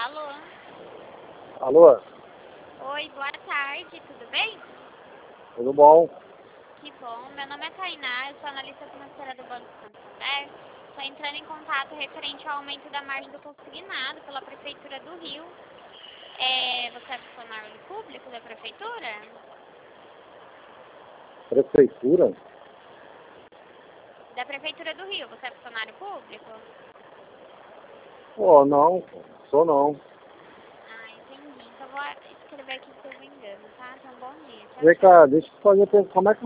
Alô? Alô? Oi, boa tarde, tudo bem? Tudo bom? Que bom, meu nome é Tainá, eu sou analista financeira do Banco Santander. Estou entrando em contato referente ao aumento da margem do consignado pela Prefeitura do Rio. Você é funcionário público da Prefeitura? Prefeitura? Da Prefeitura do Rio, você é funcionário público? Pô, não, sou não. Ah, entendi. Então vou escrever aqui que teve engano, tá? Então bom dia, tchau, Vem tchau. cá, deixa eu fazer, como é que